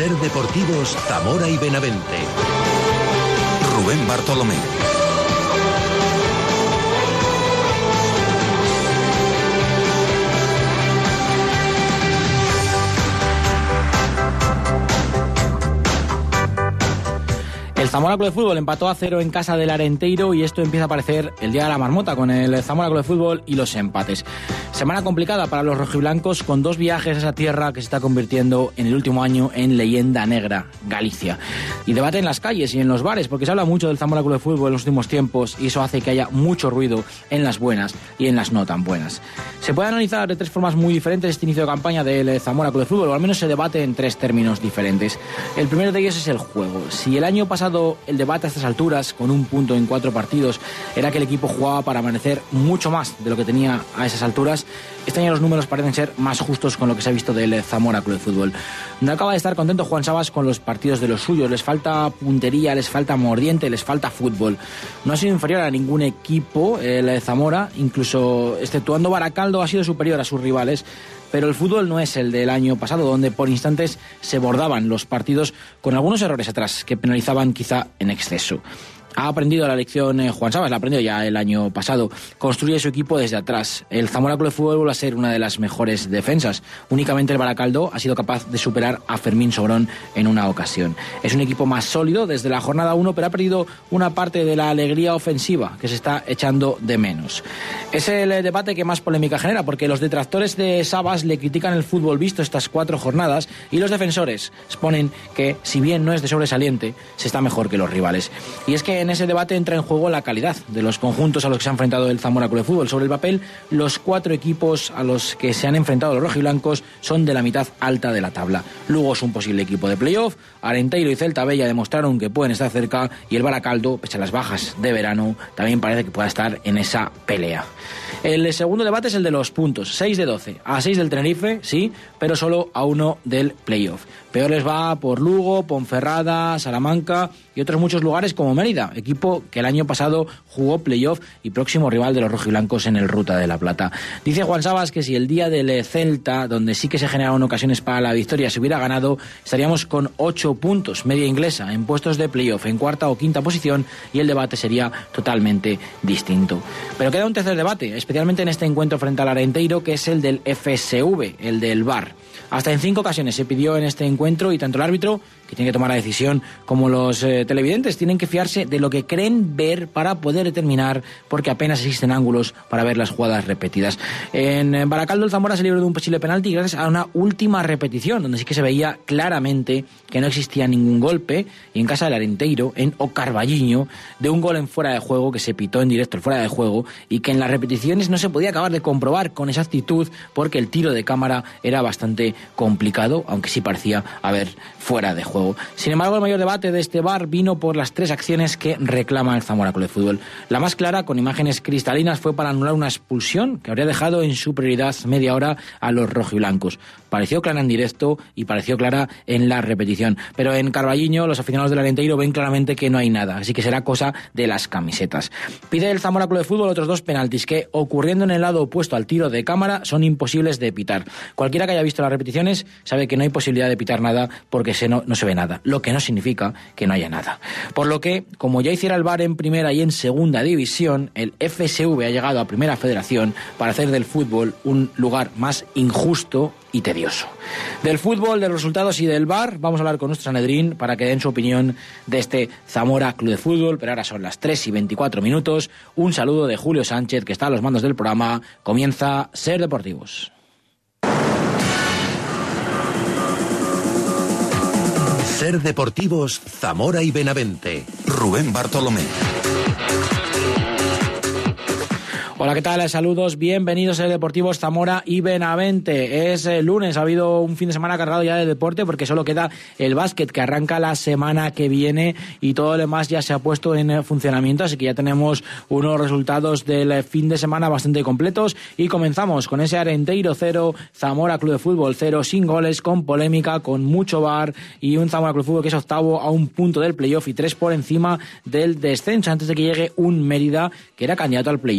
Ser Deportivos Zamora y Benavente. Rubén Bartolomé. El Zamora Club de Fútbol empató a 0 en casa del Arenteiro y esto empieza a parecer el día de la marmota con el Zamora Club de Fútbol y los empates. Semana complicada para los rojiblancos con 2 viajes a esa tierra que se está convirtiendo en el último año en leyenda negra, Galicia. Y debate en las calles y en los bares porque se habla mucho del Zamora Club de Fútbol en los últimos tiempos y eso hace que haya mucho ruido en las buenas y en las no tan buenas. Se puede analizar de 3 formas muy diferentes este inicio de campaña del Zamora Club de Fútbol, o al menos se debate en 3 términos diferentes. El primero de ellos es el juego. Si el año pasado el debate a estas alturas, con 1 punto en 4 partidos, era que el equipo jugaba para amanecer mucho más de lo que tenía a esas alturas, este año los números parecen ser más justos con lo que se ha visto del Zamora Club de Fútbol. No acaba de estar contento Juan Sabas con los partidos de los suyos, les falta puntería, les falta mordiente, les falta fútbol. No ha sido inferior a ningún equipo el Zamora, incluso exceptuando Baracaldo ha sido superior a sus rivales, pero el fútbol no es el del año pasado, donde por instantes se bordaban los partidos con algunos errores atrás que penalizaban quizá en exceso. Ha aprendido la lección Juan Sabas, la aprendió ya el año pasado. Construye su equipo desde atrás. El Zamora Club de Fútbol vuelve a ser una de las mejores defensas. Únicamente el Baracaldo ha sido capaz de superar a Fermín Sobrón en una ocasión. Es un equipo más sólido desde la jornada 1, pero ha perdido una parte de la alegría ofensiva que se está echando de menos. Es el debate que más polémica genera, porque los detractores de Sabas le critican el fútbol visto estas 4 jornadas y los defensores exponen que, si bien no es de sobresaliente, se está mejor que los rivales. Y es que en ese debate entra en juego la calidad de los conjuntos a los que se ha enfrentado el Zamora Club de Fútbol. Sobre el papel, los 4 equipos a los que se han enfrentado los rojiblancos son de la mitad alta de la tabla. Lugo es un posible equipo de playoff, Arenteiro y Celta Bella demostraron que pueden estar cerca y el Baracaldo, pese a las bajas de verano, también parece que pueda estar en esa pelea. El segundo debate es el de los puntos, 6 de 12, a 6 del Tenerife, sí, pero solo a 1 del playoff. Peor les va por Lugo, Ponferrada, Salamanca y otros muchos lugares como Mérida, equipo que el año pasado jugó playoff y próximo rival de los rojiblancos en el Ruta de la Plata. Dice Juan Sabas que si el día del Celta, donde sí que se generaron ocasiones para la victoria, se hubiera ganado, estaríamos con 8 puntos, media inglesa, en puestos de playoff, en 4ª o 5ª posición, y el debate sería totalmente distinto. Pero queda un tercer debate, especialmente en este encuentro frente al Arenteiro, que es el del FSV, el del VAR. Hasta en 5 ocasiones se pidió en este encuentro y tanto el árbitro, que tiene que tomar la decisión, como los televidentes tienen que fiarse de lo que creen ver para poder determinar, porque apenas existen ángulos para ver las jugadas repetidas. En Baracaldo el Zamora se libró de un posible penalti gracias a una última repetición, donde sí que se veía claramente que no existía ningún golpe, y en casa del Arenteiro, en O Carballiño, de un gol en fuera de juego que se pitó en directo el fuera de juego y que en las repeticiones no se podía acabar de comprobar con exactitud porque el tiro de cámara era bastante complicado, aunque sí parecía haber fuera de juego. Sin embargo, el mayor debate de este VAR vino por las 3 acciones que reclama el Zamora Club de Fútbol. La más clara, con imágenes cristalinas, fue para anular una expulsión que habría dejado en superioridad media hora a los rojiblancos. Pareció clara en directo y pareció clara en la repetición. Pero en Carballiño, los aficionados del Arenteiro ven claramente que no hay nada, así que será cosa de las camisetas. Pide el Zamora Club de Fútbol otros 2 penaltis que, ocurriendo en el lado opuesto al tiro de cámara, son imposibles de pitar. Cualquiera que haya visto las repeticiones sabe que no hay posibilidad de pitar nada porque no se ve nada, lo que no significa que no haya nada. Por lo que, como ya hiciera el VAR en primera y en segunda división, el FSV ha llegado a Primera Federación para hacer del fútbol un lugar más injusto y tedioso. Del fútbol, de los resultados y del VAR vamos a hablar con nuestro Sanedrín para que den su opinión de este Zamora Club de Fútbol, pero ahora son las 3:24. Un saludo de Julio Sánchez, que está a los mandos del programa. Comienza Ser Deportivos. Ser Deportivos Zamora y Benavente. Rubén Bartolomé. Hola, ¿qué tal? Saludos, bienvenidos a Deportivos Zamora y Benavente. Es lunes, ha habido un fin de semana cargado ya de deporte porque solo queda el básquet que arranca la semana que viene y todo lo demás ya se ha puesto en funcionamiento, así que ya tenemos unos resultados del fin de semana bastante completos y comenzamos con ese Arenteiro 0, Zamora Club de Fútbol 0, sin goles, con polémica, con mucho VAR y un Zamora Club de Fútbol que es octavo a 1 punto del playoff y 3 por encima del descenso antes de que llegue un Mérida que era candidato al playoff y que está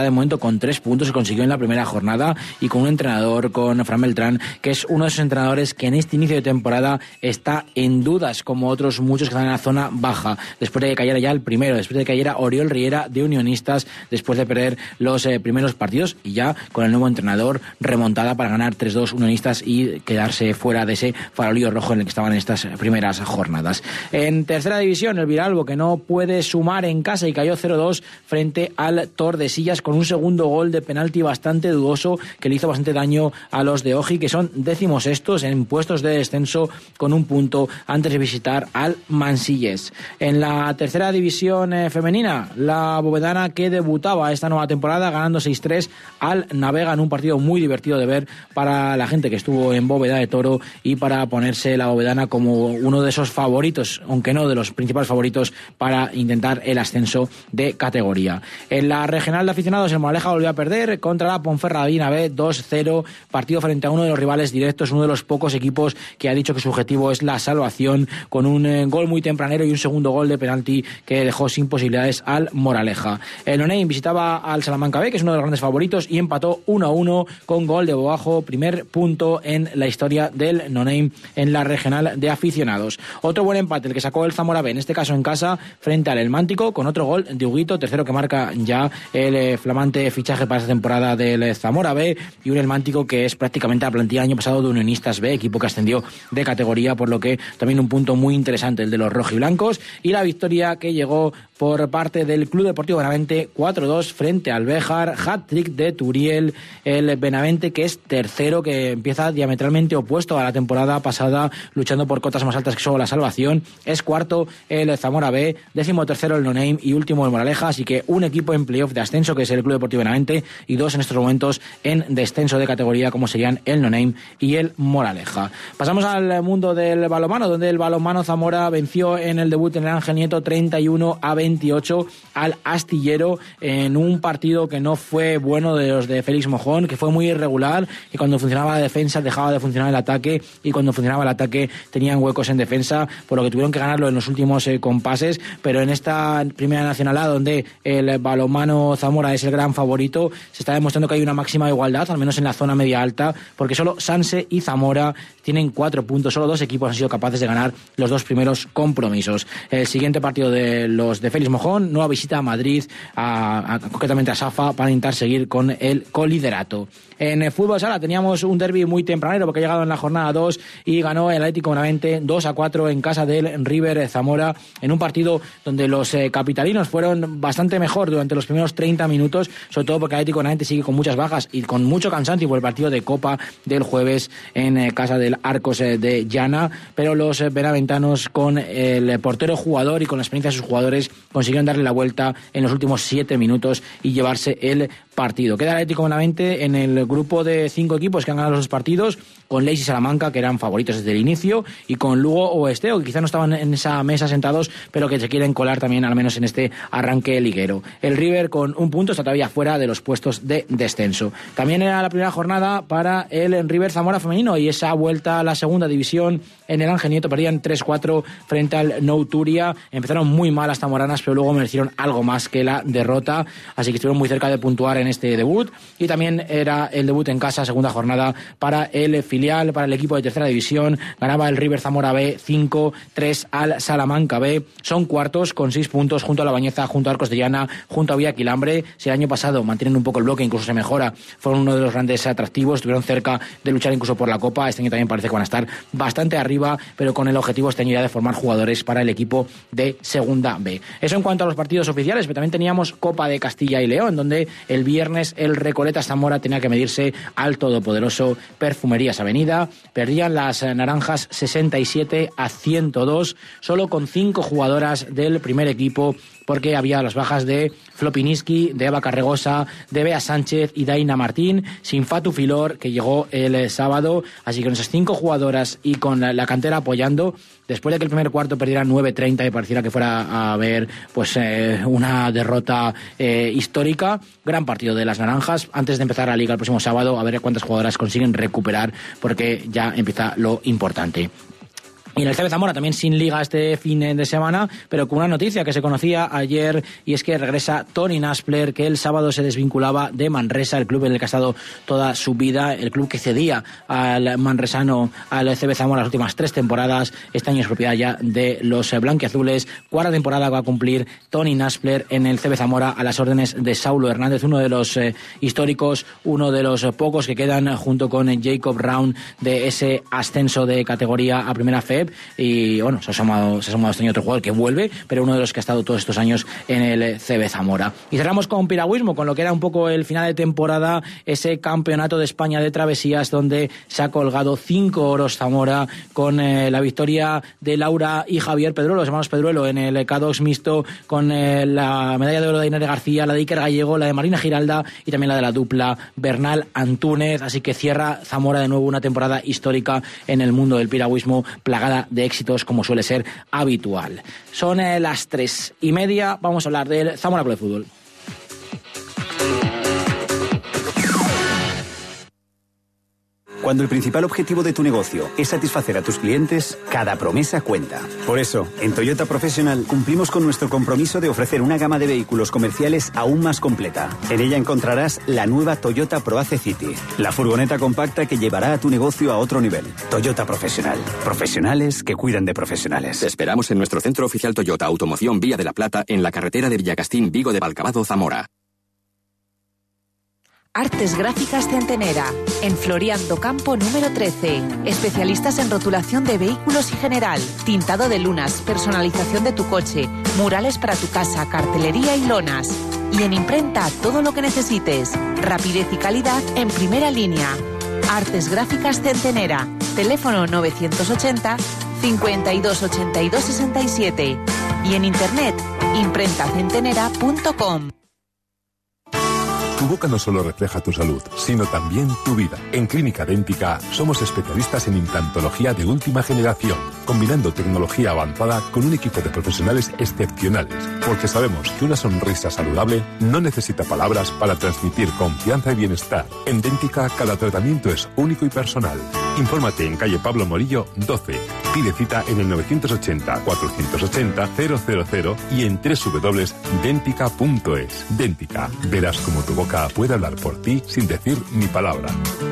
de momento con 3 puntos que consiguió en la primera jornada y con un entrenador, con Fran Beltrán, que es uno de esos entrenadores que en este inicio de temporada está en dudas, como otros muchos que están en la zona baja, después de que cayera ya el primero, después de que cayera Oriol Riera de Unionistas, después de perder los primeros partidos, y ya con el nuevo entrenador remontada para ganar 3-2 Unionistas y quedarse fuera de ese farolillo rojo en el que estaban en estas primeras jornadas. En tercera división, el Viralbo, que no puede sumar en casa y cayó 0-2 frente al Tordesillas con un segundo gol de penalti bastante dudoso que le hizo bastante daño a los de Oji, que son 16º en puestos de descenso con un punto antes de visitar al Mansillés. En la tercera división femenina, la bovedana, que debutaba esta nueva temporada ganando 6-3 al Navega en un partido muy divertido de ver para la gente que estuvo en Bóveda de Toro y para ponerse la bovedana como uno de esos favoritos, aunque no de los principales favoritos, para intentar el ascenso de categoría. En la regional de aficionados, el Moraleja volvió a perder contra la Ponferradina B 2-0, partido frente a uno de los rivales directos, uno de los pocos equipos que ha dicho que su objetivo es la salvación, con un gol muy tempranero y un segundo gol de penalti que dejó sin posibilidades al Moraleja. El Noneim visitaba al Salamanca B, que es uno de los grandes favoritos, y empató 1-1 con gol de Boajo, primer punto en la historia del Noneim en la regional de aficionados. Otro buen empate el que sacó el Zamora B, en este caso en casa, frente al Elmántico, con otro gol de Huguito, tercero que marca ya el flamante fichaje para esta temporada del Zamora B, y un Elmántico que es prácticamente la plantilla del año pasado de Unionistas B, equipo que ascendió de categoría, por lo que también un punto muy interesante el de los rojiblancos, y la victoria que llegó por parte del Club Deportivo Benavente 4-2 frente al Béjar, hat-trick de Turiel, el Benavente que es tercero, que empieza diametralmente opuesto a la temporada pasada, luchando por cotas más altas que solo la salvación. Es cuarto el Zamora B, 13º el Noneim y último el Moraleja, así que un equipo en playoff de ascenso, que es el Club Deportivo Benavente, y dos en estos momentos en descenso de categoría, como serían el Noneim y el Moraleja. Pasamos al mundo del balonmano, donde el balonmano Zamora venció en el debut en el Ángel Nieto 31-28 al Astillero, en un partido que no fue bueno de los de Félix Mojón, que fue muy irregular, y cuando funcionaba la defensa dejaba de funcionar el ataque, y cuando funcionaba el ataque tenían huecos en defensa, por lo que tuvieron que ganarlo en los últimos compases. Pero en esta primera nacional A, donde el balonmano Zamora es el gran favorito, se está demostrando que hay una máxima igualdad, al menos en la zona media alta, porque solo Sanse y Zamora tienen 4 puntos, solo 2 equipos han sido capaces de ganar los 2 primeros compromisos. El siguiente partido de los de Félix Mojón, nueva visita a Madrid, concretamente a Safa, para intentar seguir con el coliderato. En el fútbol sala teníamos un derbi muy tempranero, porque ha llegado en la jornada 2 y ganó el Atlético Benavente 2-4 en casa del River Zamora, en un partido donde los capitalinos fueron bastante mejor durante los primeros 30 minutos, sobre todo porque el Atlético Benavente sigue con muchas bajas y con mucho cansancio por el partido de Copa del jueves en casa del Arcos de Llana, pero los benaventanos, con el portero jugador y con la experiencia de sus jugadores, consiguieron darle la vuelta en los últimos 7 minutos y llevarse el partido. Queda el Atlético Benavente en el grupo de 5 equipos que han ganado los 2 partidos, con Leis y Salamanca, que eran favoritos desde el inicio, y con Lugo o Esteo, que quizá no estaban en esa mesa sentados, pero que se quieren colar también, al menos en este arranque liguero. El River, con 1 punto, está todavía fuera de los puestos de descenso. También era la primera jornada para el River Zamora femenino, y esa vuelta a la segunda división en el Ángel Nieto. Perdían 3-4 frente al Nou Turia. Empezaron muy mal las zamoranas, pero luego merecieron algo más que la derrota, así que estuvieron muy cerca de puntuar en este debut. Y también era el debut en casa, segunda jornada, para el filial, para el equipo de tercera división. Ganaba el River Zamora B 5-3 al Salamanca B. Son cuartos con 6 puntos, junto a La Bañeza, junto a Arcos de Llana, junto a Villaquilambre. Si el año pasado mantienen un poco el bloque, incluso se mejora, fueron uno de los grandes atractivos, estuvieron cerca de luchar incluso por la Copa. Este año también parece que van a estar bastante arriba, pero con el objetivo este año ya de formar jugadores para el equipo de segunda B. Eso en cuanto a los partidos oficiales, pero también teníamos Copa de Castilla y León, donde el viernes el Recoletas Zamora tenía que medirse al todopoderoso Perfumerías Avenida. Perdían las naranjas 67-102, solo con 5 jugadoras del primer equipo, porque había las bajas de Flopiniski, de Eva Carregosa, de Bea Sánchez y Daina Martín, sin Fatu Filor, que llegó el sábado. Así que con esas 5 jugadoras y con la cantera apoyando, después de que el primer cuarto perdiera 9-30 y pareciera que fuera a haber pues una derrota histórica, gran partido de las naranjas. Antes de empezar la liga el próximo sábado, a ver cuántas jugadoras consiguen recuperar, porque ya empieza lo importante. Y en el CB Zamora también sin liga este fin de semana, pero con una noticia que se conocía ayer, y es que regresa Tony Naspler, que el sábado se desvinculaba de Manresa, el club en el que ha estado toda su vida, el club que cedía al manresano al CB Zamora las últimas 3 temporadas. Este año es propiedad ya de los blanquiazules. 4ª temporada va a cumplir Tony Naspler en el CB Zamora a las órdenes de Saulo Hernández, uno de los históricos, uno de los pocos que quedan junto con Jacob Round de ese ascenso de categoría a Primera FEB. Y bueno, se ha sumado este año otro jugador que vuelve, pero uno de los que ha estado todos estos años en el CB Zamora. Y cerramos con piragüismo, con lo que era un poco el final de temporada, ese campeonato de España de travesías donde se ha colgado 5 oros Zamora, con la victoria de Laura y Javier Pedruelo, los hermanos Pedruelo, en el K2 mixto, con la medalla de oro de Inés García, la de Iker Gallego, la de Marina Giralda y también la de la dupla Bernal Antúnez. Así que cierra Zamora de nuevo una temporada histórica en el mundo del piragüismo, plagada de éxitos como suele ser habitual. Son las 3:30, vamos a hablar del Zamora Club de Fútbol. Cuando el principal objetivo de tu negocio es satisfacer a tus clientes, cada promesa cuenta. Por eso, en Toyota Professional cumplimos con nuestro compromiso de ofrecer una gama de vehículos comerciales aún más completa. En ella encontrarás la nueva Toyota ProAce City, la furgoneta compacta que llevará a tu negocio a otro nivel. Toyota Professional. Profesionales que cuidan de profesionales. Te esperamos en nuestro centro oficial Toyota Automoción Vía de la Plata, en la carretera de Villacastín, Vigo de Valcabado, Zamora. Artes Gráficas Centenera, en Floriando Campo número 13. Especialistas en rotulación de vehículos y general, tintado de lunas, personalización de tu coche, murales para tu casa, cartelería y lonas. Y en imprenta, todo lo que necesites. Rapidez y calidad en primera línea. Artes Gráficas Centenera. Teléfono 980 52 82 67. Y en internet, imprentacentenera.com. Tu boca no solo refleja tu salud, sino también tu vida. En Clínica Dẹ́ntica somos especialistas en implantología de última generación, combinando tecnología avanzada con un equipo de profesionales excepcionales, porque sabemos que una sonrisa saludable no necesita palabras para transmitir confianza y bienestar. En Dẹ́ntica cada tratamiento es único y personal. Infórmate en calle Pablo Morillo 12. Pide cita en el 980 480 000 y en www.dentica.es. Dẹ́ntica, verás cómo tu boca puede hablar por ti sin decir ni palabra.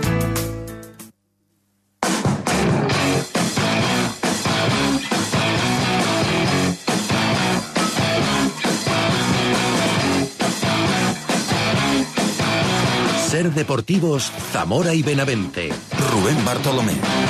Ser Deportivos, Zamora y Benavente. Rubén Bartolomé.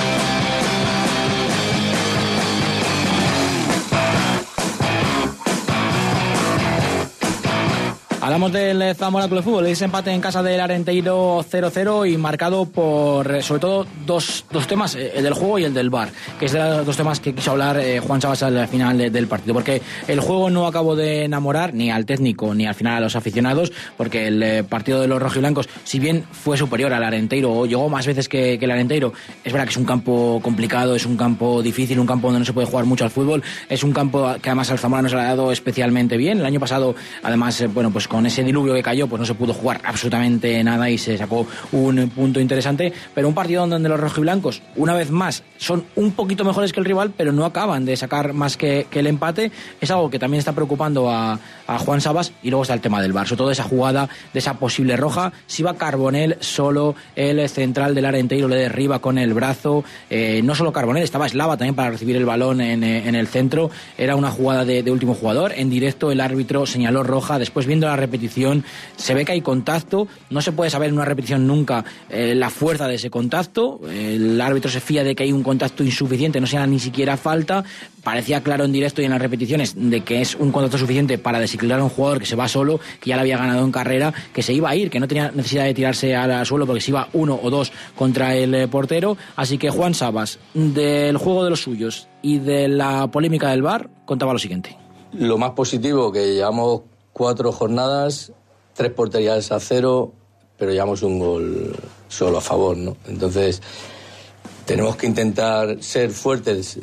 Hablamos del Zamora Club de Fútbol, ese empate en casa del Arenteiro 0-0 y marcado por, sobre todo, dos temas, el del juego y el del VAR, que es de los dos temas que quiso hablar Juan Sabas al final del partido, porque el juego no acabó de enamorar ni al técnico ni al final a los aficionados, porque el partido de los rojiblancos, si bien fue superior al Arenteiro o llegó más veces que el Arenteiro, es verdad que es un campo complicado, es un campo difícil, un campo donde no se puede jugar mucho al fútbol, es un campo que además al Zamora no se le ha dado especialmente bien. El año pasado, además, bueno, pues con ese diluvio que cayó, pues no se pudo jugar absolutamente nada y se sacó un punto interesante, pero un partido donde los rojiblancos, una vez más, son un poquito mejores que el rival, pero no acaban de sacar más que el empate. Es algo que también está preocupando a Juan Sabas. Y luego está el tema del VAR, sobre todo esa jugada de esa posible roja. Si va Carbonell solo, el central del Arenteiro le derriba con el brazo, no solo Carbonell, estaba Slava también para recibir el balón en el centro. Era una jugada de último jugador. En directo el árbitro señaló roja. Después, viendo la repetición, se ve que hay contacto. No se puede saber en una repetición nunca la fuerza de ese contacto. El árbitro se fía de que hay un contacto insuficiente, no sea ni siquiera falta. Parecía claro en directo y en las repeticiones de que es un contacto suficiente para desequilibrar a un jugador que se va solo, que ya le había ganado en carrera, que se iba a ir, que no tenía necesidad de tirarse al suelo porque se iba 1 o 2 contra el portero. Así que Juan Sabas, del juego de los suyos y de la polémica del VAR, contaba lo siguiente. Lo más positivo, que llevamos 4 jornadas, 3 porterías a 0, pero llevamos un gol solo a favor, ¿no? Entonces, tenemos que intentar ser fuertes,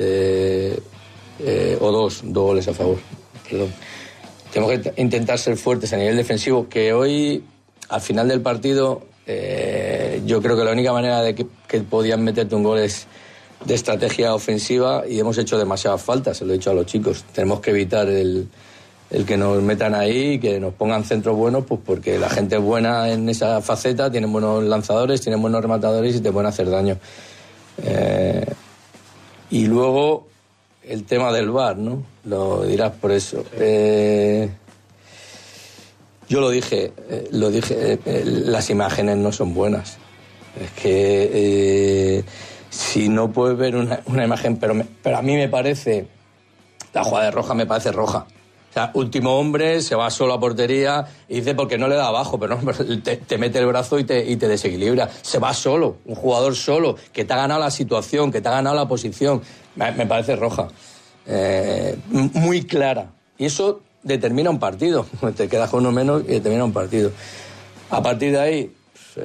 o dos goles a favor, perdón. Tenemos que intentar ser fuertes a nivel defensivo, que hoy, al final del partido, yo creo que la única manera de que podían meterte un gol es estrategia ofensiva y hemos hecho demasiadas faltas, se lo he dicho a los chicos. Tenemos que evitar el que nos metan ahí, que nos pongan centros buenos, pues porque la gente es buena en esa faceta, tienen buenos lanzadores, tienen buenos rematadores y te pueden hacer daño. Y luego el tema del VAR, ¿no? Lo dirás por eso. Yo lo dije, las imágenes no son buenas. Es que si no puedes ver una imagen, pero a mí me parece, la jugada de Roja me parece roja. O sea, último hombre, se va solo a portería y dice porque no le da abajo, pero no, te mete el brazo y te desequilibra. Se va solo, un jugador solo, que te ha ganado la situación, que te ha ganado la posición. Me parece roja. Muy clara. Y eso determina un partido. Te quedas con uno menos y determina un partido. A partir de ahí,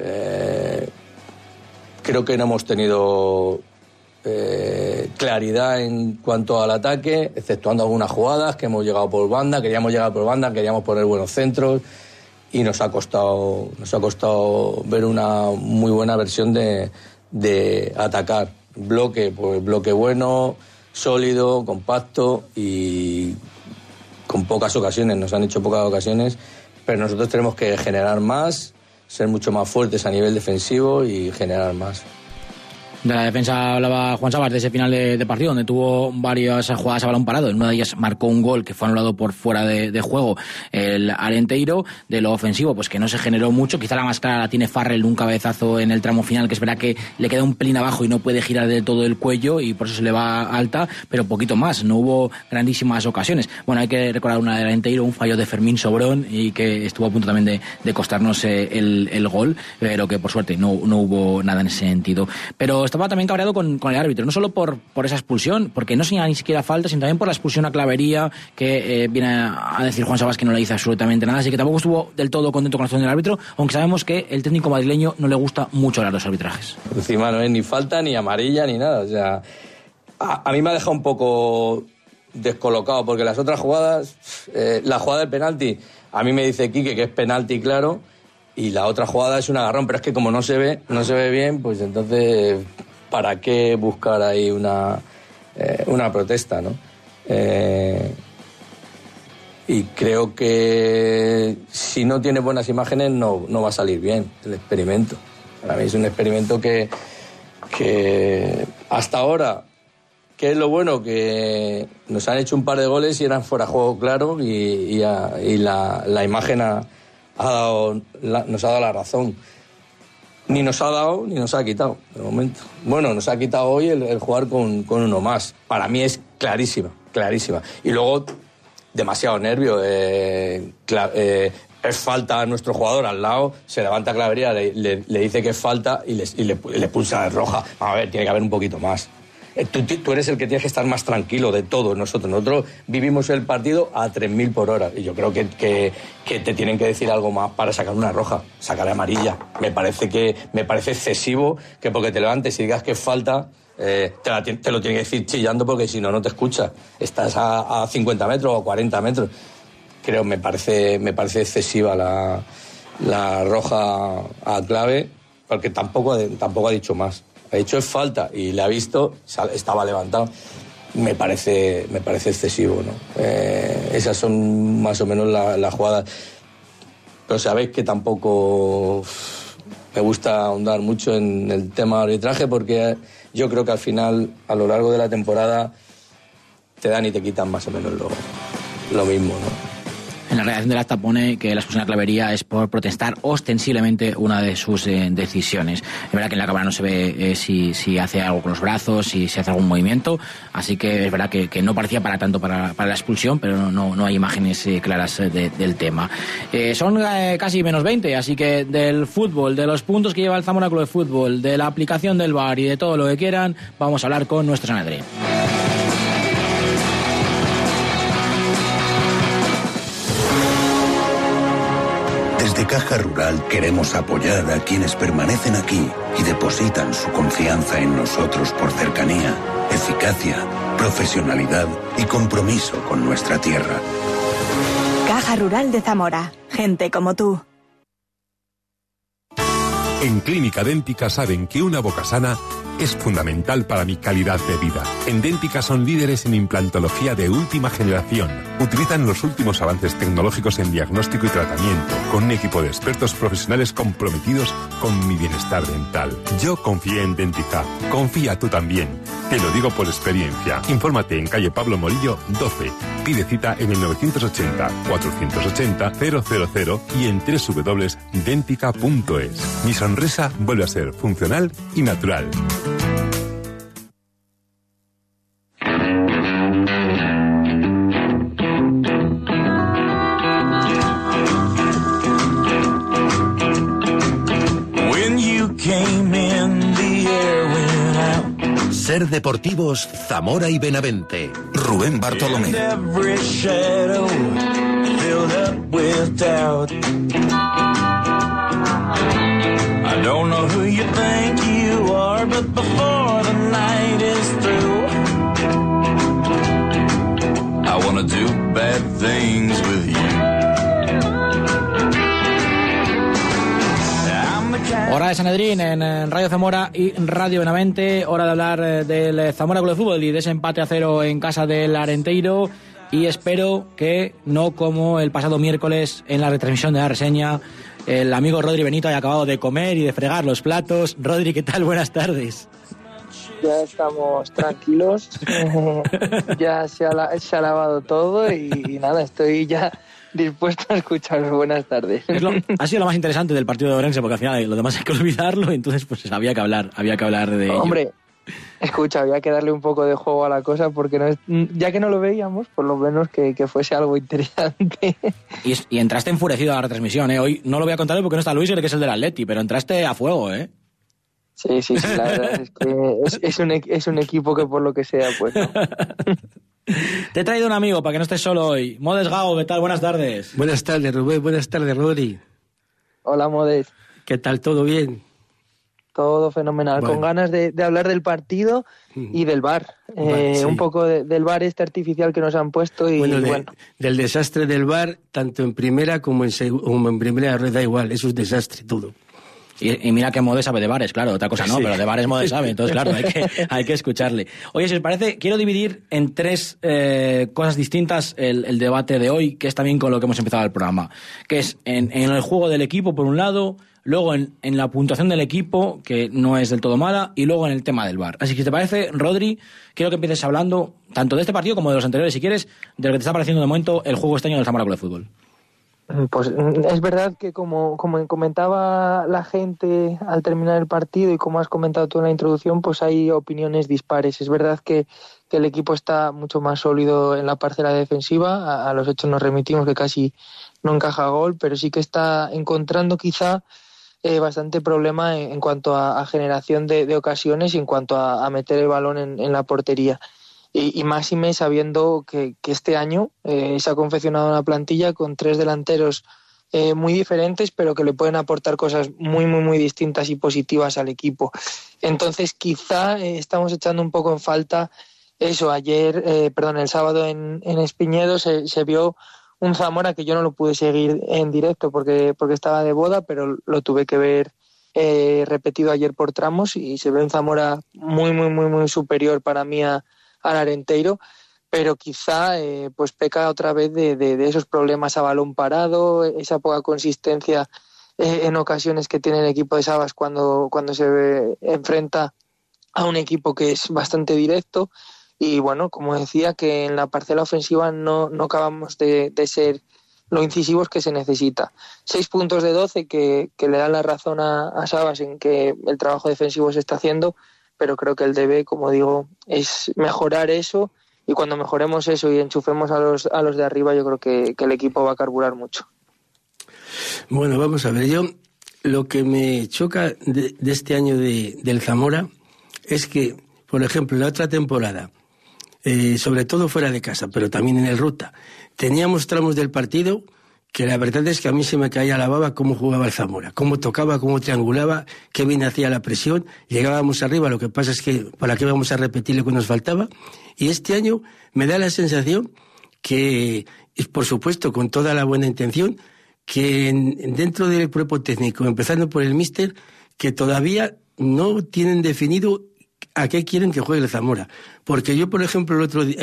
creo que no hemos tenido claridad en cuanto al ataque, exceptuando algunas jugadas que hemos llegado por banda, queríamos llegar por banda, queríamos poner buenos centros y nos ha costado ver una muy buena versión de atacar. Bloque, pues bloque bueno, sólido, compacto y con pocas ocasiones, nos han hecho pocas ocasiones, pero nosotros tenemos que generar más, ser mucho más fuertes a nivel defensivo y generar más. De la defensa hablaba Juan Sabas de ese final de partido, donde tuvo varias jugadas a balón parado. En una de ellas marcó un gol que fue anulado por fuera de juego el Arenteiro. De lo ofensivo, pues que no se generó mucho. Quizá la más clara la tiene Farrell, un cabezazo en el tramo final, que es verdad que le queda un pelín abajo y no puede girar de todo el cuello y por eso se le va alta, pero poquito más. No hubo grandísimas ocasiones. Bueno, hay que recordar una del Arenteiro, un fallo de Fermín Sobrón y que estuvo a punto también de costarnos el gol, pero que por suerte no hubo nada en ese sentido. Pero estaba también cabreado con el árbitro, no solo por esa expulsión, porque no señala ni siquiera falta, sino también por la expulsión a Clavería, que viene a decir Juan Sabas que no le dice absolutamente nada, así que tampoco estuvo del todo contento con la acción del árbitro, aunque sabemos que el técnico madrileño no le gusta mucho hablar de los arbitrajes. Encima no es ni falta, ni amarilla, ni nada, o sea, a mí me ha dejado un poco descolocado, porque las otras jugadas, la jugada del penalti, a mí me dice Quique que es penalti claro, y la otra jugada es un agarrón, pero es que como no se ve bien, pues entonces, ¿para qué buscar ahí una protesta, no? Y creo que si no tiene buenas imágenes no va a salir bien el experimento. Para mí es un experimento que hasta ahora, ¿qué es lo bueno? Que nos han hecho un par de goles y eran fuera de juego claro y la imagen nos ha dado la razón. Ni nos ha dado ni nos ha quitado, de momento. Bueno, nos ha quitado hoy el jugar con uno más. Para mí es clarísima. Y luego, demasiado nervio. Es falta a nuestro jugador al lado, se levanta Clavería, le dice que es falta y le pulsa de roja. A ver, tiene que haber un poquito más. Tú eres el que tienes que estar más tranquilo de todo. Nosotros vivimos el partido a 3.000 por hora. Y yo creo que te tienen que decir algo más para sacar una roja, sacar amarilla. Me parece excesivo que porque te levantes y digas que es falta, te lo tiene que decir chillando, porque si no, no te escucha. Estás a 50 metros o 40 metros. Creo, me parece excesiva la roja a Clave, porque tampoco ha dicho más. Ha dicho es falta y le ha visto, estaba levantado. Me parece excesivo, ¿no? Esas son más o menos las jugadas. Pero sabéis que tampoco me gusta ahondar mucho en el tema de arbitraje, porque yo creo que al final, a lo largo de la temporada, te dan y te quitan más o menos lo mismo, ¿no? En la redacción del acta pone que la expulsión a Clavería es por protestar ostensiblemente una de sus decisiones. Es verdad que en la cámara no se ve si hace algo con los brazos, si hace algún movimiento, así que es verdad que no parecía para tanto para la expulsión, pero no hay imágenes claras del tema. Son casi menos 20, así que del fútbol, de los puntos que lleva el Zamora Club de Fútbol, de la aplicación del VAR y de todo lo que quieran, vamos a hablar con nuestro Sanedrín. Desde Caja Rural queremos apoyar a quienes permanecen aquí y depositan su confianza en nosotros por cercanía, eficacia, profesionalidad y compromiso con nuestra tierra. Caja Rural de Zamora. Gente como tú. En Clínica Dẹ́ntica saben que una boca sana es fundamental para mi calidad de vida. En Dentica son líderes en implantología de última generación. Utilizan los últimos avances tecnológicos en diagnóstico y tratamiento, con un equipo de expertos profesionales comprometidos con mi bienestar dental. Yo confié en Dentica. Confía tú también. Te lo digo por experiencia. Infórmate en calle Pablo Morillo 12. Pide cita en el 980-480-000 y en www.dentica.es. Mi sonrisa vuelve a ser funcional y natural. Ser Deportivos Zamora y Benavente. Rubén Bartolomé. I don't know who you think you are, but before the night is through, I wanna do bad things with you. Hora de Sanedrín en Radio Zamora y Radio Benavente. Hora de hablar del Zamora Club de Fútbol y de ese empate a 0 en casa del Arenteiro. Y espero que no como el pasado miércoles en la retransmisión de la reseña, el amigo Rodri Benito haya acabado de comer y de fregar los platos. Rodri, ¿qué tal? Buenas tardes. Ya estamos tranquilos, ya se ha lavado todo y nada, estoy ya dispuesto a escuchar. Buenas tardes. Ha sido lo más interesante del partido de Ourense, porque al final lo demás hay que olvidarlo, entonces pues había que hablar de ello. Hombre, escucha, había que darle un poco de juego a la cosa, porque no es, ya que no lo veíamos, por lo menos que fuese algo interesante. Y entraste enfurecido a la retransmisión, ¿eh? Hoy no lo voy a contar porque no está Luis, que es el del Atleti, pero entraste a fuego, ¿eh? Sí, la verdad es que es un equipo que por lo que sea, pues no. Te he traído un amigo para que no estés solo hoy. Modes Gago, ¿qué tal? Buenas tardes. Buenas tardes, Rubén. Buenas tardes, Rodri. Hola, Modes. ¿Qué tal? ¿Todo bien? Todo fenomenal. Bueno. Con ganas de hablar del partido y del VAR. Sí. Un poco del VAR artificial que nos han puesto. Y bueno. Del desastre del VAR, tanto en primera como en primera red, da igual. Es un desastre todo. Y mira que Modes sabe de bares, claro, otra cosa no, sí. Pero de bares Modes sabe, entonces claro, hay que escucharle. Oye, si os parece, quiero dividir en tres cosas distintas el debate de hoy, que es también con lo que hemos empezado el programa, que es en el juego del equipo, por un lado, luego en la puntuación del equipo, que no es del todo mala, y luego en el tema del VAR. Así que si te parece, Rodri, quiero que empieces hablando, tanto de este partido como de los anteriores, si quieres, de lo que te está pareciendo de momento el juego este año del Zamora Club de Fútbol. Pues es verdad que como comentaba la gente al terminar el partido y como has comentado tú en la introducción, pues hay opiniones dispares. Es verdad que el equipo está mucho más sólido en la parcela defensiva, a los hechos nos remitimos que casi no encaja gol, pero sí que está encontrando quizá bastante problema en cuanto a generación de ocasiones y en cuanto a meter el balón en la portería. Y máxime sabiendo que este año se ha confeccionado una plantilla con 3 delanteros muy diferentes, pero que le pueden aportar cosas muy, muy, muy distintas y positivas al equipo. Entonces, quizá estamos echando un poco en falta eso. El sábado en Espiñedo se vio un Zamora que yo no lo pude seguir en directo porque estaba de boda, pero lo tuve que ver repetido ayer por tramos y se ve un Zamora muy, muy, muy, muy superior para mí al Arenteiro, pero quizá pues peca otra vez de esos problemas a balón parado, esa poca consistencia en ocasiones que tiene el equipo de Sabas cuando se enfrenta a un equipo que es bastante directo. Y bueno, como decía, que en la parcela ofensiva no acabamos de ser lo incisivos que se necesita. 6 puntos de 12 que le dan la razón a Sabas en que el trabajo defensivo se está haciendo, pero creo que el debe, como digo, es mejorar eso, y cuando mejoremos eso y enchufemos a los de arriba, yo creo que el equipo va a carburar mucho. Bueno, vamos a ver, yo lo que me choca de este año del Zamora es que, por ejemplo, la otra temporada, sobre todo fuera de casa, pero también en el Ruta, teníamos tramos del partido que la verdad es que a mí se me caía la baba cómo jugaba el Zamora, cómo tocaba, cómo triangulaba, qué bien hacía la presión, llegábamos arriba, lo que pasa es que para qué vamos a repetir lo que nos faltaba, y este año me da la sensación que, por supuesto, con toda la buena intención, que dentro del cuerpo técnico, empezando por el míster, que todavía no tienen definido a qué quieren que juegue el Zamora. Porque yo, por ejemplo,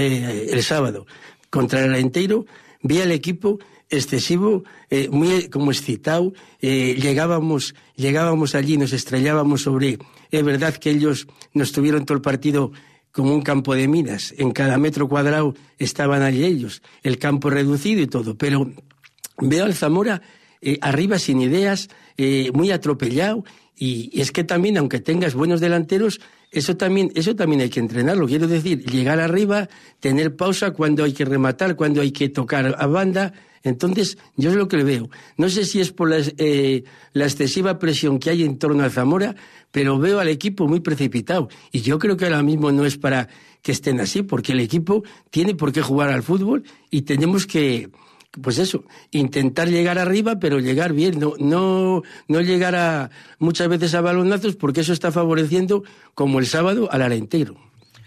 el sábado, contra el Arenteiro, vi al equipo excesivo, muy como excitado, llegábamos allí, nos estrellábamos sobre... Es verdad que ellos nos tuvieron todo el partido como un campo de minas, en cada metro cuadrado estaban allí ellos, el campo reducido y todo, pero veo al Zamora arriba sin ideas, muy atropellado, y es que también, aunque tengas buenos delanteros, eso también hay que entrenarlo. Quiero decir, llegar arriba, tener pausa cuando hay que rematar, cuando hay que tocar a banda. Entonces, yo es lo que le veo. No sé si es por la excesiva presión que hay en torno al Zamora, pero veo al equipo muy precipitado. Y yo creo que ahora mismo no es para que estén así, porque el equipo tiene por qué jugar al fútbol y tenemos que... Pues eso, intentar llegar arriba, pero llegar bien, no llegar muchas veces a balonazos, porque eso está favoreciendo, como el sábado, al Arenteiro.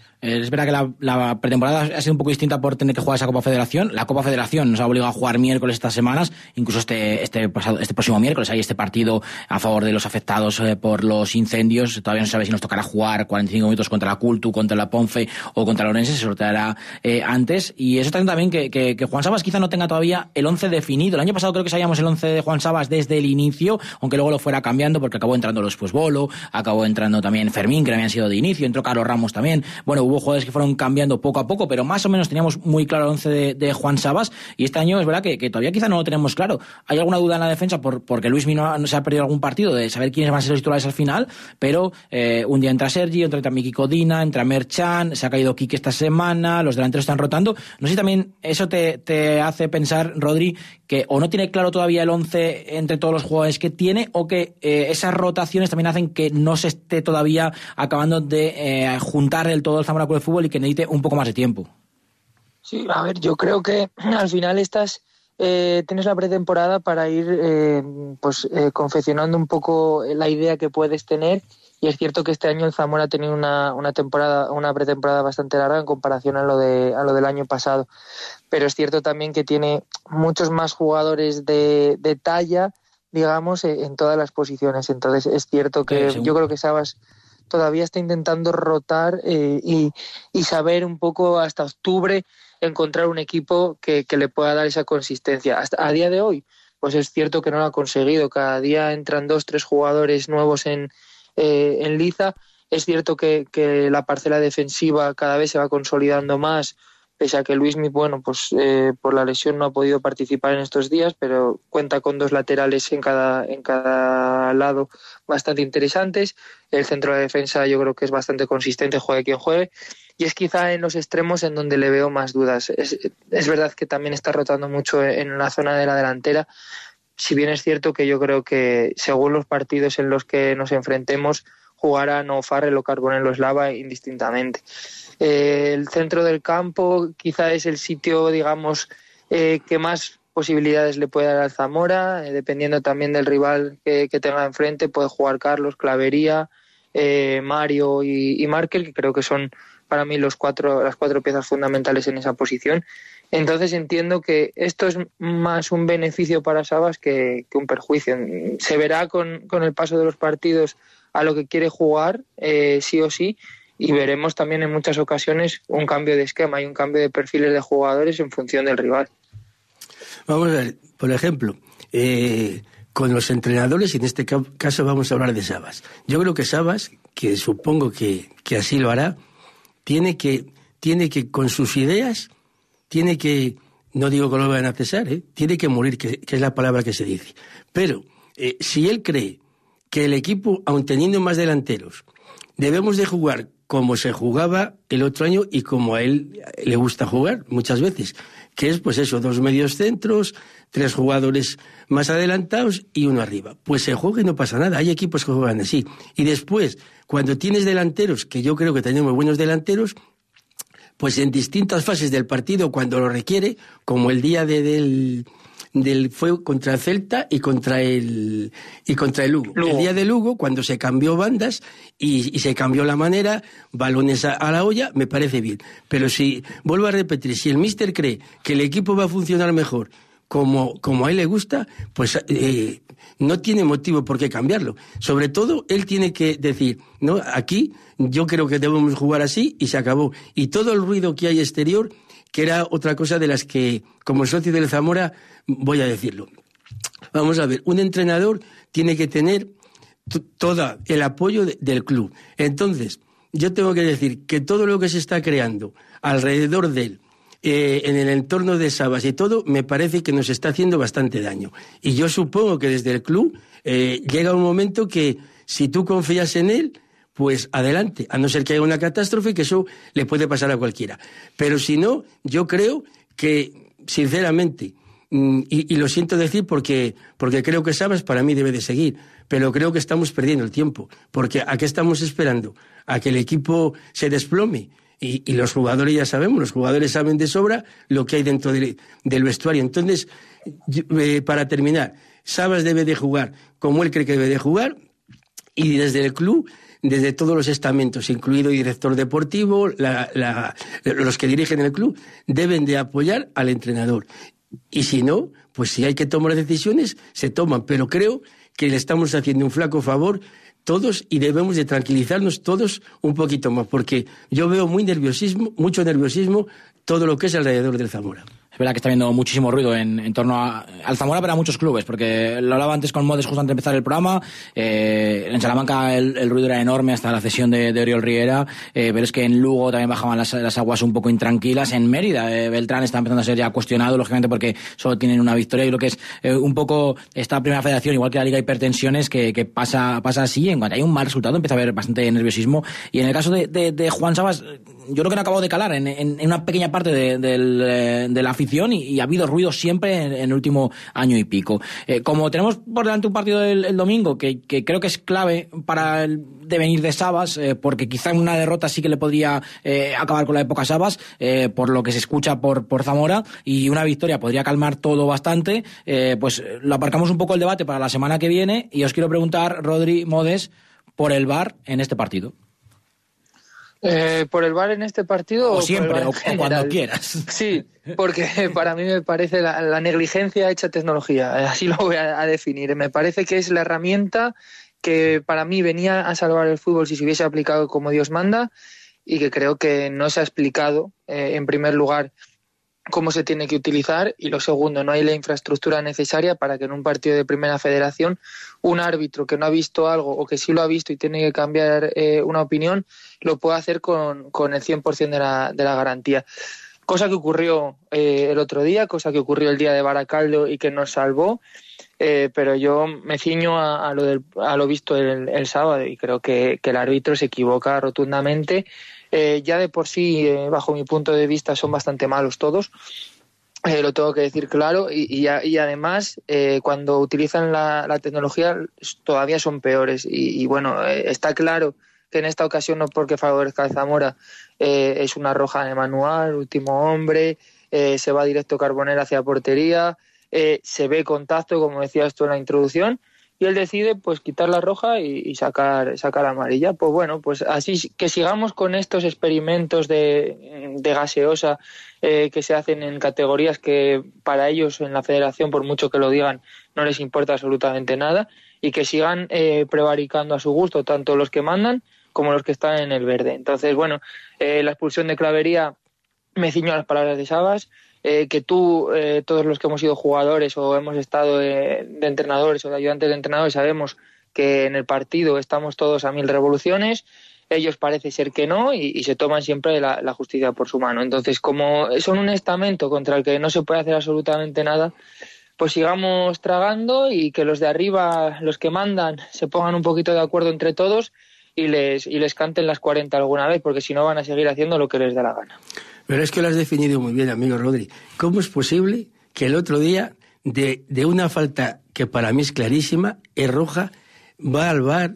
Es verdad que la pretemporada ha sido un poco distinta por tener que jugar esa Copa Federación. La Copa Federación nos ha obligado a jugar miércoles estas semanas, incluso este próximo miércoles hay este partido a favor de los afectados por los incendios. Todavía no se sabe si nos tocará jugar 45 minutos contra la Cultu, contra la Ponfe o contra la Orense, se sorteará antes. Y eso también que Juan Sabas quizá no tenga todavía el 11 definido. El año pasado creo que sabíamos el 11 de Juan Sabas desde el inicio, aunque luego lo fuera cambiando porque acabó entrando después Bolo, acabó entrando también Fermín, que no habían sido de inicio, entró Carlos Ramos también. Bueno, hubo jugadores que fueron cambiando poco a poco, pero más o menos teníamos muy claro el 11 de Juan Sabas, y este año es verdad que todavía quizá no lo tenemos claro. Hay alguna duda en la defensa porque Luis no se ha perdido algún partido de saber quiénes van a ser los titulares al final, pero un día entra Sergi, otro entra Miki Codina, entra Merchan, se ha caído Quique esta semana, los delanteros están rotando. No sé si también eso te hace pensar, Rodri, que o no tiene claro todavía el 11 entre todos los jugadores que tiene, o que esas rotaciones también hacen que no se esté todavía acabando de juntar del todo el Zamora Club de Fútbol y que necesite un poco más de tiempo. Sí, a ver, yo creo que al final tienes la pretemporada para ir confeccionando un poco la idea que puedes tener, y es cierto que este año el Zamora ha tenido una pretemporada bastante larga en comparación a lo del año pasado, pero es cierto también que tiene muchos más jugadores de talla, digamos, en todas las posiciones. Entonces es cierto que yo creo que Sabas todavía está intentando rotar y saber un poco hasta octubre encontrar un equipo que le pueda dar esa consistencia. Hasta a día de hoy, pues es cierto que no lo ha conseguido. Cada día entran 2-3 jugadores nuevos en liza. Es cierto que la parcela defensiva cada vez se va consolidando más, pese a que Luismi, por la lesión no ha podido participar en estos días, pero cuenta con 2 laterales en cada lado bastante interesantes. El centro de defensa yo creo que es bastante consistente, juegue quien juegue, y es quizá en los extremos en donde le veo más dudas. Es verdad que también está rotando mucho en la zona de la delantera, si bien es cierto que yo creo que según los partidos en los que nos enfrentemos, jugarán o Farrell o Carbonell Slava indistintamente. El centro del campo quizá es el sitio, digamos, que más posibilidades le puede dar al Zamora, dependiendo también del rival que tenga enfrente. Puede jugar Carlos, Clavería, Mario y Markel, que creo que son para mí las cuatro piezas fundamentales en esa posición. Entonces entiendo que esto es más un beneficio para Sabas que un perjuicio. Se verá con el paso de los partidos a lo que quiere jugar, sí o sí, y veremos también en muchas ocasiones un cambio de esquema y un cambio de perfiles de jugadores en función del rival. Vamos a ver, por ejemplo, con los entrenadores, y en este caso vamos a hablar de Sabas. Yo creo que Sabas, que supongo que así lo hará, tiene que con sus ideas, no digo que lo vayan a cesar, tiene que morir, que es la palabra que se dice. Pero si él cree que el equipo, aun teniendo más delanteros, debemos de jugar como se jugaba el otro año y como a él le gusta jugar muchas veces, que es pues eso, 2 medios centros, 3 jugadores más adelantados y 1 arriba. Pues se juega y no pasa nada, hay equipos que juegan así. Y después, cuando tienes delanteros, que yo creo que tenemos buenos delanteros, pues en distintas fases del partido, cuando lo requiere, como el día fue contra el Celta y contra el Lugo. El día de Lugo, cuando se cambió bandas y se cambió la manera, balones a la olla, me parece bien. Pero vuelvo a repetir, si el míster cree que el equipo va a funcionar mejor como a él le gusta, pues no tiene motivo por qué cambiarlo. Sobre todo, él tiene que decir, no, aquí yo creo que debemos jugar así y se acabó. Y todo el ruido que hay exterior, que era otra cosa de las que, como socio del Zamora, voy a decirlo. Vamos a ver, un entrenador tiene que tener todo el apoyo del club. Entonces, yo tengo que decir que todo lo que se está creando alrededor de él, en el entorno de Sabas y todo, me parece que nos está haciendo bastante daño. Y yo supongo que desde el club llega un momento que si tú confías en él, pues adelante, a no ser que haya una catástrofe, que eso le puede pasar a cualquiera. Pero si no, yo creo que, sinceramente, y lo siento decir porque creo que Sabas para mí debe de seguir, pero creo que estamos perdiendo el tiempo, porque ¿a qué estamos esperando? ¿A que el equipo se desplome? Y los jugadores ya sabemos, los jugadores saben de sobra lo que hay dentro del vestuario. Entonces, para terminar, Sabas debe de jugar como él cree que debe de jugar, y desde el club, desde todos los estamentos, incluido el director deportivo, los que dirigen el club, deben de apoyar al entrenador. Y si no, pues si hay que tomar decisiones, se toman. Pero creo que le estamos haciendo un flaco favor todos y debemos de tranquilizarnos todos un poquito más, porque yo veo mucho nerviosismo todo lo que es alrededor del Zamora. Es verdad que está habiendo muchísimo ruido en torno al Zamora, pero a muchos clubes, porque lo hablaba antes con Modes justo antes de empezar el programa. En Salamanca el ruido era enorme hasta la cesión de Oriol Riera, pero es que en Lugo también bajaban las aguas un poco intranquilas. En Mérida, Beltrán está empezando a ser ya cuestionado, lógicamente, porque solo tienen una victoria, y lo que es un poco esta primera federación, igual que la Liga, Hipertensiones, que pasa así. En cuanto hay un mal resultado empieza a haber bastante nerviosismo, y en el caso de Juan Sabas, yo creo que no acabó de calar en una pequeña parte de la afición, y ha habido ruido siempre en el último año y pico. Como tenemos por delante un partido el domingo que creo que es clave para el devenir de Sabas, porque quizá una derrota sí que le podría acabar con la época Sabas, por lo que se escucha por Zamora, y una victoria podría calmar todo bastante, pues lo aparcamos un poco el debate para la semana que viene, y os quiero preguntar, Rodri, Modes, por el VAR en este partido. ¿Por el VAR en este partido? O siempre, o cuando general? quieras. Sí, porque para mí me parece la negligencia hecha tecnología, así lo voy a definir. Me parece que es la herramienta que para mí venía a salvar el fútbol si se hubiese aplicado como Dios manda, y que creo que no se ha explicado, en primer lugar, cómo se tiene que utilizar, y lo segundo, no hay la infraestructura necesaria para que en un partido de primera federación un árbitro que no ha visto algo o que sí lo ha visto y tiene que cambiar una opinión lo pueda hacer con el 100% de la garantía. Cosa que ocurrió el otro día, cosa que ocurrió el día de Baracaldo y que nos salvó, pero yo me ciño a lo visto el sábado, y creo que el árbitro se equivoca rotundamente. Ya de por sí, bajo mi punto de vista, son bastante malos todos, lo tengo que decir claro, y además cuando utilizan la tecnología todavía son peores, y bueno, está claro que en esta ocasión, no porque favorezca a Zamora, es una roja de manual, último hombre, se va directo Carbonell hacia portería, se ve contacto, como decías tú en la introducción, y él decide pues quitar la roja y sacar amarilla. Pues bueno, pues así que sigamos con estos experimentos de gaseosa que se hacen en categorías que para ellos en la federación, por mucho que lo digan, no les importa absolutamente nada, y que sigan prevaricando a su gusto, tanto los que mandan como los que están en el verde. Entonces, bueno, la expulsión de Clavería, me ciño a las palabras de Sabas, que tú, todos los que hemos sido jugadores o hemos estado de entrenadores o de ayudantes de entrenadores, sabemos que en el partido estamos todos a 1000 revoluciones, ellos parece ser que no, y se toman siempre la justicia por su mano. Entonces, como son un estamento contra el que no se puede hacer absolutamente nada, pues sigamos tragando, y que los de arriba, los que mandan, se pongan un poquito de acuerdo entre todos y les canten las 40 alguna vez, porque si no van a seguir haciendo lo que les da la gana. Pero es que lo has definido muy bien, amigo Rodri. ¿Cómo es posible que el otro día, de una falta que para mí es clarísima, es roja, va al VAR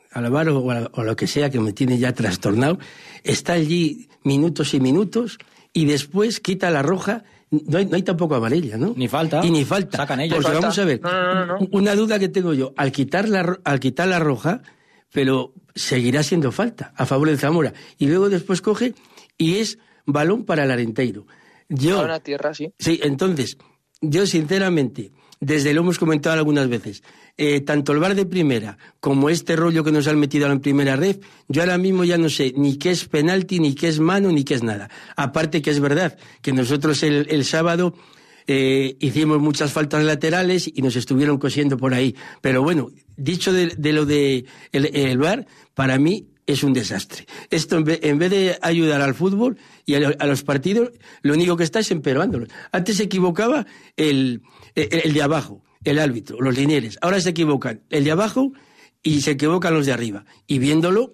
o lo que sea, que me tiene ya trastornado, está allí minutos y minutos, y después quita la roja? No hay tampoco amarilla, ¿no? Ni falta. Y ni falta. Sacan ellos. Porque vamos a ver, no. Una duda que tengo yo, al quitar la roja, pero seguirá siendo falta a favor del Zamora, y luego después coge y es balón para el Arenteiro. Ahora tierra, sí. Sí, entonces, yo sinceramente, desde lo hemos comentado algunas veces, tanto el VAR de primera como este rollo que nos han metido en primera ref, yo ahora mismo ya no sé ni qué es penalti, ni qué es mano, ni qué es nada. Aparte que es verdad que nosotros el sábado hicimos muchas faltas laterales y nos estuvieron cosiendo por ahí. Pero bueno, dicho de lo de el VAR, para mí es un desastre. Esto en vez de ayudar al fútbol y a los partidos, lo único que está es empeorándolos. Antes se equivocaba el de abajo, el árbitro, los linieres. Ahora se equivocan el de abajo y se equivocan los de arriba. Y viéndolo,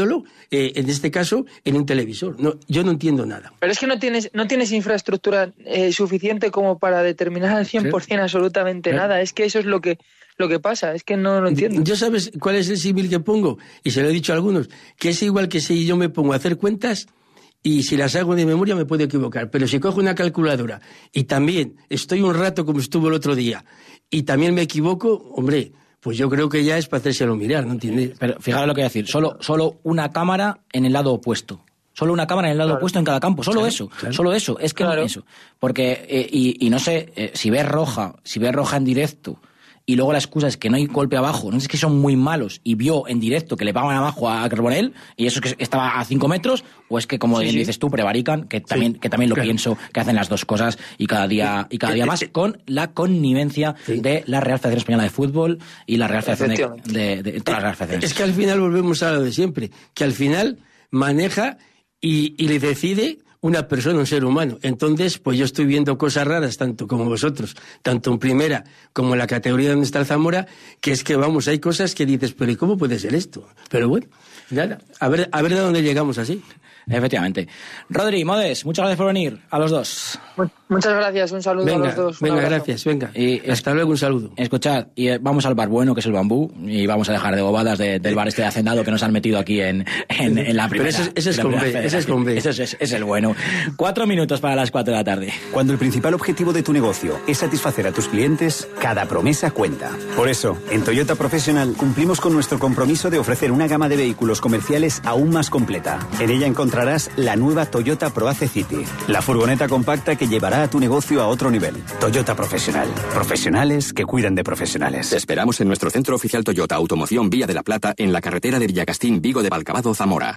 en este caso, en un televisor. No, yo no entiendo nada. Pero es que no tienes infraestructura suficiente como para determinar al 100% absolutamente nada. Es que eso es lo que pasa, es que no lo entiendo. ¿Yo sabes cuál es el símil que pongo? Y se lo he dicho a algunos, que es igual que si yo me pongo a hacer cuentas y si las hago de memoria me puedo equivocar, pero si cojo una calculadora y también estoy un rato como estuvo el otro día y también me equivoco, hombre, pues yo creo que ya es para hacérselo mirar, ¿no entiendes? Pero fíjate lo que voy a decir, solo una cámara en el lado opuesto. Solo una cámara en el lado opuesto en cada campo, solo eso, es que eso. Porque, y no sé, si ves roja en directo y luego la excusa es que no hay golpe abajo, no sé, es que son muy malos y vio en directo que le pagan abajo a Carbonell y eso que estaba a 5 metros, o es que como dices tú, prevarican, que también lo pienso, que hacen las dos cosas y cada día más, con la connivencia de la Real Federación Española de Fútbol y la Real Federación de todas las Real Federaciones. Es que al final volvemos a lo de siempre, que al final maneja y le decide una persona, un ser humano. Entonces, pues yo estoy viendo cosas raras, tanto como vosotros, tanto en primera como en la categoría donde está el Zamora, que es que, vamos, hay cosas que dices, pero ¿y cómo puede ser esto? Pero bueno, nada, a ver de dónde llegamos así. Efectivamente. Rodri, Modes, muchas gracias por venir, a los dos. Muchas gracias, un saludo a los dos. Venga, gracias, venga. Y hasta luego, un saludo. Escuchad, y vamos al bar bueno, que es el Bambú, y vamos a dejar de bobadas del bar de Hacendado que nos han metido aquí en la primera. Pero ese es con B, ese es con B. Ese es el bueno. 4 minutos para las 4 de la tarde. Cuando el principal objetivo de tu negocio es satisfacer a tus clientes, cada promesa cuenta. Por eso, en Toyota Professional cumplimos con nuestro compromiso de ofrecer una gama de vehículos comerciales aún más completa. En ella encontrarás la nueva Toyota ProAce City, la furgoneta compacta que llevará a tu negocio a otro nivel. Toyota Professional. Profesionales que cuidan de profesionales. Te esperamos en nuestro centro oficial Toyota Automoción Vía de la Plata, en la carretera de Villacastín, Vigo de Balcabado, Zamora.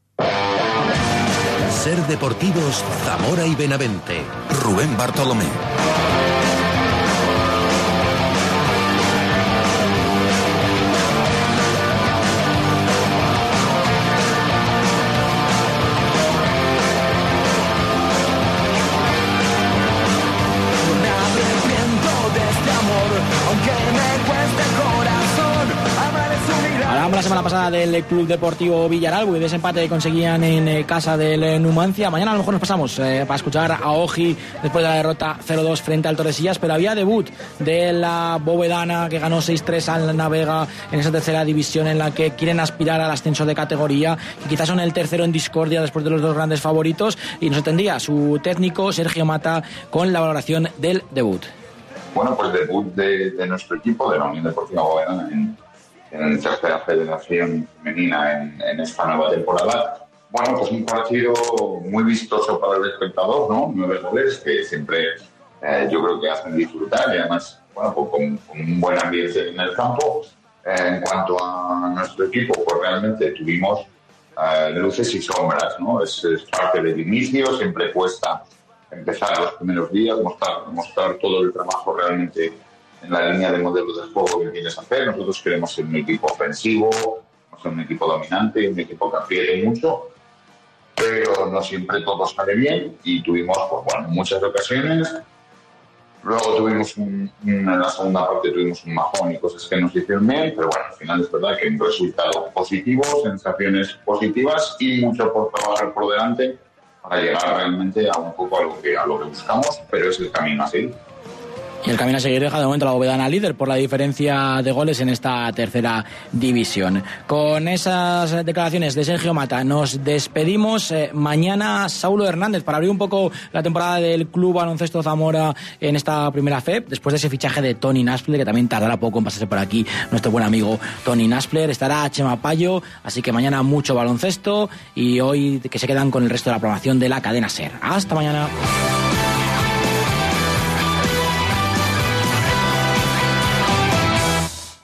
Ser Deportivos, Zamora y Benavente. Rubén Bartolomé. Hablamos la semana pasada del Club Deportivo Villaralbo y de ese empate que conseguían en casa del Numancia. Mañana a lo mejor nos pasamos para escuchar a Oji después de la derrota 0-2 frente al Tordesillas, pero había debut de la Bovedana, que ganó 6-3 al Navega en esa tercera división en la que quieren aspirar al ascenso de categoría, y quizás son el tercero en discordia después de los dos grandes favoritos, y nos atendía su técnico Sergio Mata con la valoración del debut. Bueno, pues debut de nuestro equipo, de la Unión Deportiva Bovedana en tercera federación femenina en esta nueva temporada. Bueno, pues un partido muy vistoso para el espectador, ¿no? 9 goles que siempre yo creo que hacen disfrutar, y además, bueno, pues con un buen ambiente en el campo. En cuanto a nuestro equipo, pues realmente tuvimos luces y sombras, ¿no? Es parte del inicio, siempre cuesta empezar los primeros días, mostrar todo el trabajo realmente en la línea de modelo de juego que quieres hacer. Nosotros queremos ser un equipo ofensivo, ser un equipo dominante, un equipo que apriete mucho, pero no siempre todo sale bien, y tuvimos, pues bueno, muchas ocasiones. Luego tuvimos en la segunda parte tuvimos un bajón y cosas que nos hicieron bien, pero bueno, al final es verdad que un resultado positivo, sensaciones positivas y mucho por trabajar por delante para llegar realmente a un poco a lo que buscamos, pero es el camino así. Y el camino a seguir deja de momento la Bovedana líder por la diferencia de goles en esta tercera división. Con esas declaraciones de Sergio Mata nos despedimos. Mañana Saulo Hernández para abrir un poco la temporada del Club Baloncesto Zamora en esta primera FEP, después de ese fichaje de Tony Naspler, que también tardará poco en pasarse por aquí nuestro buen amigo Tony Naspler. Estará Chema Payo, así que mañana mucho baloncesto, y hoy que se quedan con el resto de la programación de la cadena SER. Hasta mañana.